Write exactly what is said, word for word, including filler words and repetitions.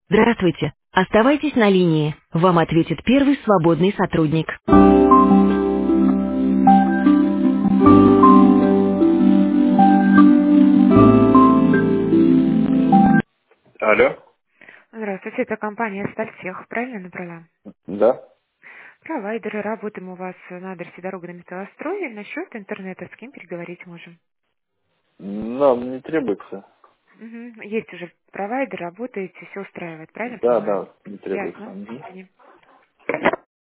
Здравствуйте. Оставайтесь на линии. Вам ответит первый свободный сотрудник. Алло. Здравствуйте, это компания Стальтех, правильно набрала? Да. Провайдеры, работаем у вас на адресе дорога на металлострое. Насчет интернета с кем переговорить можем? Нам не требуется. Мгм. Есть уже провайдер, работаете, все устраивает, правильно Да, понимаю? да, не требуется. Ясно. До Мгм. свидания.